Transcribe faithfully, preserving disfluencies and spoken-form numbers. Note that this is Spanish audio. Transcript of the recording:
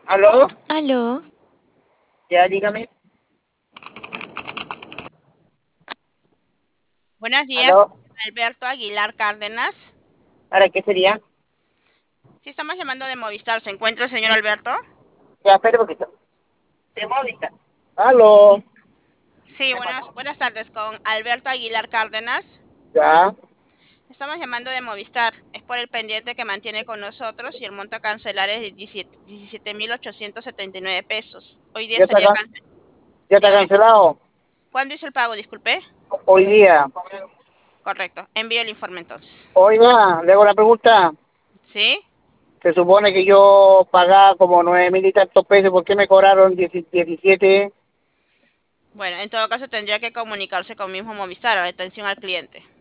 ¿Aló? Aló, Ya, dígame. Buenos días, ¿Aló? Alberto Aguilar Cárdenas. ¿Para qué sería? Sí, estamos llamando de Movistar. ¿Se encuentra el señor Alberto? Ya, espera un poquito. De móvil. ¿Aló? Sí, buenas, buenas tardes, con Alberto Aguilar Cárdenas. Ya. Estamos llamando de Movistar. Es por el pendiente que mantiene con nosotros y el monto a cancelar es de diecisiete mil ochocientos setenta y nueve pesos. Hoy día Ya está, estaría can- cancelado. ya está Dígame, cancelado. ¿cuándo hizo el pago? Disculpe. Hoy día. Correcto, envío el informe entonces. Oiga, le hago una pregunta. ¿Sí? Se supone que yo pagaba como nueve mil y tantos pesos. ¿Por qué me cobraron diecisiete? Bueno, en todo caso tendría que comunicarse con mismo Movistar, a la atención al cliente.